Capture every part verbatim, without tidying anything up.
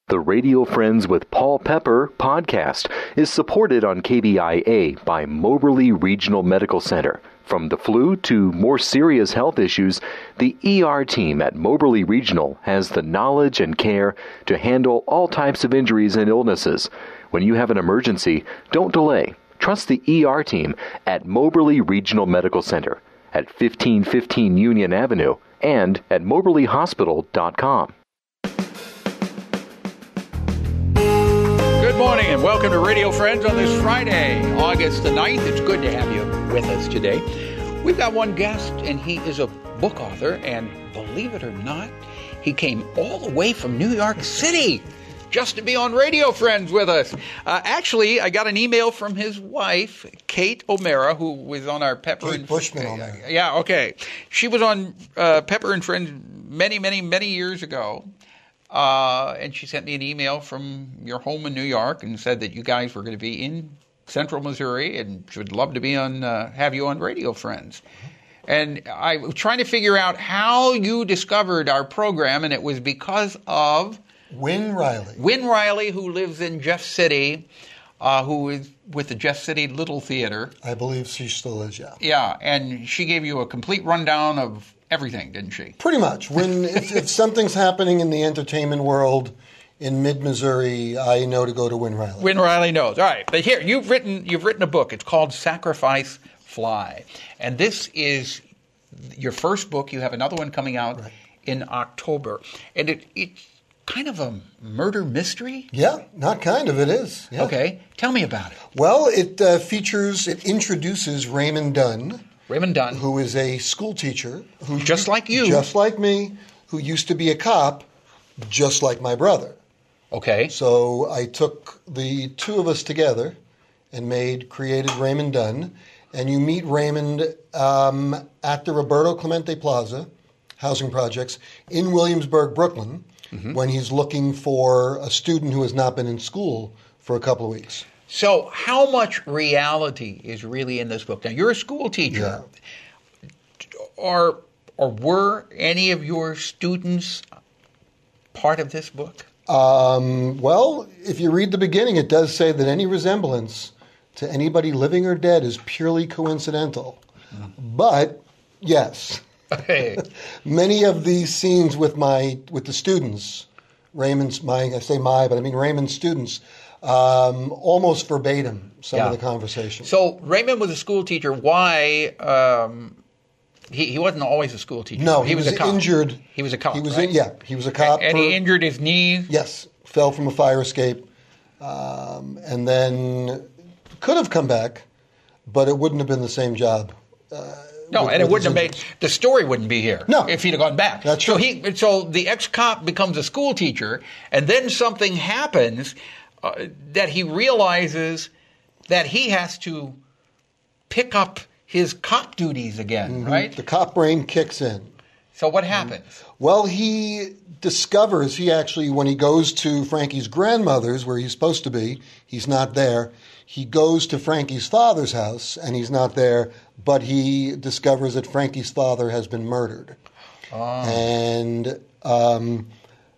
The Radio Friends with Paul Pepper podcast is supported on K B I A by Moberly Regional Medical Center. From the flu to more serious health issues, the E R team at Moberly Regional has the knowledge and care to handle all types of injuries and illnesses. When you have an emergency, don't delay. Trust the E R team at Moberly Regional Medical Center at fifteen fifteen Union Avenue and at moberly hospital dot com. Good morning and welcome to Radio Friends on this Friday, August the ninth. It's good to have you with us today. We've got one guest, and he is a book author, and believe it or not, he came all the way from New York City just to be on Radio Friends with us. Uh, actually, I got an email from his wife, Kate O'Mara, who was on our Pepper Kate and Bushman uh, O'Mara. Yeah, okay. She was on uh, Pepper and Friends many, many, many years ago. Uh, and she sent me an email from your home in New York and said that you guys were going to be in Central Missouri and she would love to be on, uh, have you on Radio Friends. And I was trying to figure out how you discovered our program, and it was because of Win Riley. Win Riley, who lives in Jeff City, uh, who is with the Jeff City Little Theater. I believe she still is, yeah. Yeah, and she gave you a complete rundown of everything, didn't she? Pretty much. When if, if something's happening in the entertainment world in mid-Missouri, I know to go to Win Riley. Win Riley knows. All right, but here you've written you've written a book. It's called Sacrifice Fly, and this is your first book. You have another one coming out right. in October, and it it's kind of a murder mystery. Yeah, not kind of. It is. Yeah. Okay, tell me about it. Well, it uh, features it introduces Raymond Dunn. Raymond Dunn, who is a school teacher, who just like you, just like me, who used to be a cop, just like my brother. Okay. So I took the two of us together and made, created Raymond Dunn. And you meet Raymond um, at the Roberto Clemente Plaza housing projects in Williamsburg, Brooklyn, mm-hmm. when he's looking for a student who has not been in school for a couple of weeks. So how much reality is really in this book? Now, you're a school teacher. Yeah. Are, or were any of your students part of this book? Um, well, if you read the beginning, it does say that any resemblance to anybody living or dead is purely coincidental. Mm. But, yes, hey. many of these scenes with my with the students, Raymond's, my I say my, but I mean Raymond's students, Um, almost verbatim, some yeah. of the conversation. So Raymond was a school teacher. Why? Um, he, he wasn't always a school teacher. No, he, he was, was a cop. injured. He was a cop, He was right? in, yeah, he was a cop. And, and for, he injured his knee? Yes, fell from a fire escape. Um, and then could have come back, but it wouldn't have been the same job. Uh, No, with, and it with wouldn't have made the story wouldn't be here. No. If he'd have gone back. That's so true. he so the ex-cop becomes a school teacher, and then something happens uh, that he realizes that he has to pick up his cop duties again, mm-hmm. right? The cop brain kicks in. So what happens? Mm-hmm. Well, he discovers he actually, when he goes to Frankie's grandmother's, where he's supposed to be, he's not there. He goes to Frankie's father's house, and he's not there, but he discovers that Frankie's father has been murdered. Oh. And um,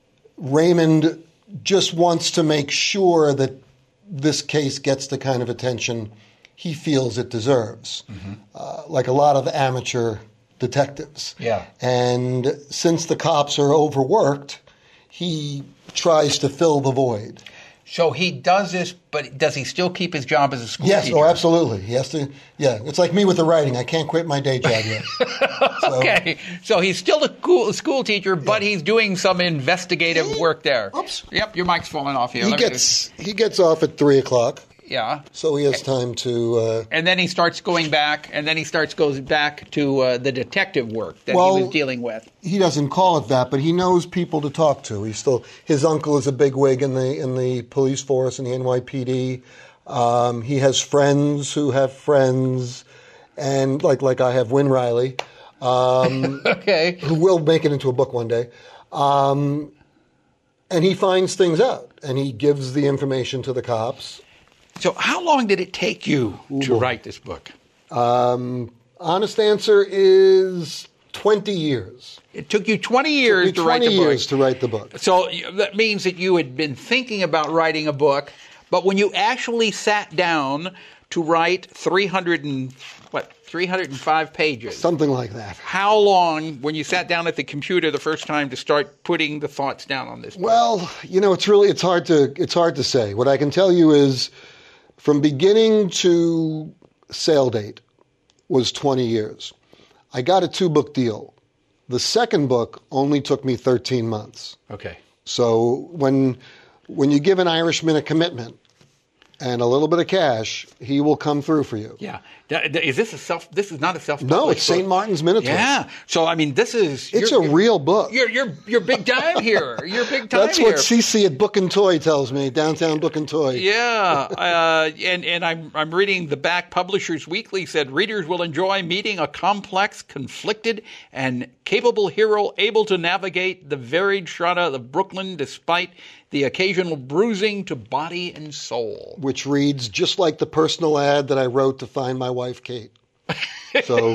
Raymond just wants to make sure that this case gets the kind of attention he feels it deserves, mm-hmm. uh, like a lot of amateur detectives. Yeah. And since the cops are overworked, he tries to fill the void. So he does this, but does he still keep his job as a school yes, teacher? Yes, oh, absolutely. He has to. Yeah, it's like me with the writing. I can't quit my day job yet. So, okay, so he's still a school, school teacher, but yeah. he's doing some investigative he, work there. Oops. Yep, your mic's falling off here. He Let gets he gets off at three o'clock. Yeah. So he has time to. Uh, and then he starts going back, and then he starts goes back to uh, the detective work that well, he was dealing with. He doesn't call it that, but he knows people to talk to. He's still his uncle is a bigwig in the in the police force in the N Y P D. Um, he has friends who have friends, and like like I have Win Riley, um, okay, who will make it into a book one day. Um, and he finds things out, and he gives the information to the cops. So how long did it take you Ooh, to boy. write this book? Um, honest answer is twenty years. It took you twenty years It took me to write the twenty book. years to write the book. So that means that you had been thinking about writing a book, but when you actually sat down to write three hundred and what three hundred five pages, Something like that. how long when you sat down at the computer the first time to start putting the thoughts down on this book? Well, you know, it's really it's hard to it's hard to say. What I can tell you is, from beginning to sale date was twenty years. I got a two-book deal. The second book only took me thirteen months. Okay. So when when you give an Irishman a commitment and a little bit of cash, he will come through for you. Yeah. Th- th- Is this a self? This is not a self. No, it's Saint Martin's Minotaur. Yeah. So I mean, this is. It's you're, a you're, real book. You're you're you're big time here. You're big time That's here. what C C at Book and Toy tells me. Downtown Book and Toy. Yeah, uh, and and I'm I'm reading the back. Publishers Weekly said readers will enjoy meeting a complex, conflicted, and capable hero able to navigate the varied strata of Brooklyn despite the occasional bruising to body and soul. Which reads just like the personal ad that I wrote to find my wife, Kate. So,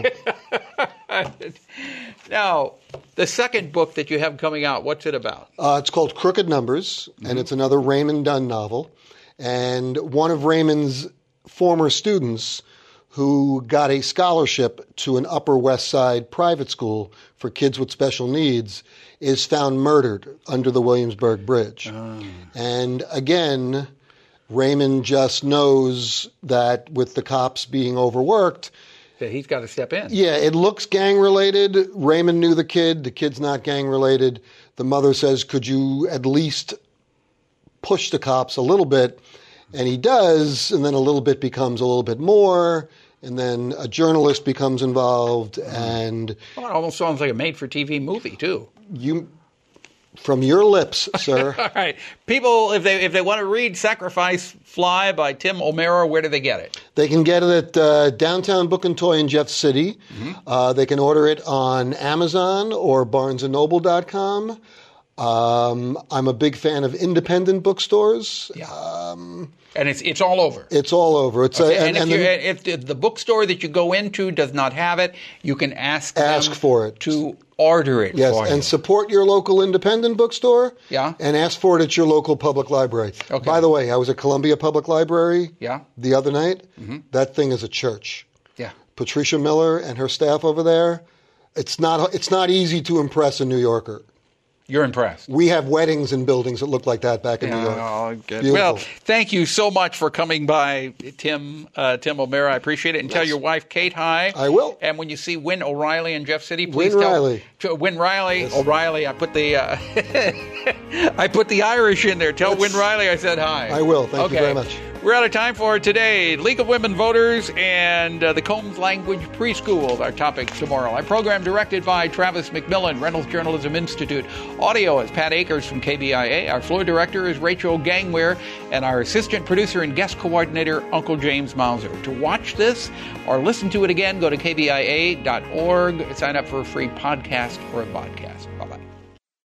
now, the second book that you have coming out, what's it about? uh, it's called Crooked Numbers, and Mm-hmm. it's another Raymond Dunn novel. And one of Raymond's former students who got a scholarship to an Upper West Side private school for kids with special needs is found murdered under the Williamsburg Bridge. Oh. And again, Raymond just knows that with the cops being overworked, That he's got to step in. yeah, it looks gang related. Raymond knew the kid. The kid's not gang related. The mother says, could you at least push the cops a little bit? And he does, and then a little bit becomes a little bit more, and then a journalist becomes involved, and Well, it almost sounds like a made-for-T V movie, too. you, from your lips, sir. All right. People, if they if they want to read Sacrifice Fly by Tim O'Meara, where do they get it? They can get it at uh, Downtown Book and Toy in Jeff City. Mm-hmm. Uh, they can order it on Amazon or barnes and noble dot com. Um, I'm a big fan of independent bookstores. Yeah. And it's it's all over. It's all over. It's Okay, a, and, and, if, and you, the- if the, the bookstore that you go into does not have it, you can ask Ask them for it. to order it yes, for and you. support your local independent bookstore. Yeah. And ask for it at your local public library. Okay. By the way, I was at Columbia Public Library. Yeah. The other night. That thing is a church. Yeah. Patricia Miller and her staff over there. It's not. It's not easy to impress a New Yorker. You're impressed. We have weddings in buildings that look like that back in New York. Oh, good. Beautiful. Well, thank you so much for coming by, Tim uh, Tim O'Meara. I appreciate it. And tell your wife, Kate, hi. I will. And when you see Win O'Reilly in Jeff City, please Win tell Riley. to- Win Riley. O'Reilly. I put the uh, I put the Irish in there. Tell Win Riley I said hi. I will. Thank you Okay. very much. We're out of time for today. League of Women Voters and uh, the Combs Language Preschool, our topic tomorrow. Our program directed by Travis McMillan, Reynolds Journalism Institute. Audio is Pat Akers from K B I A. Our floor director is Rachel Gangweir, and our assistant producer and guest coordinator, Uncle James Mauser. To watch this or listen to it again, go to K B I A dot org. Sign up for a free podcast or a podcast.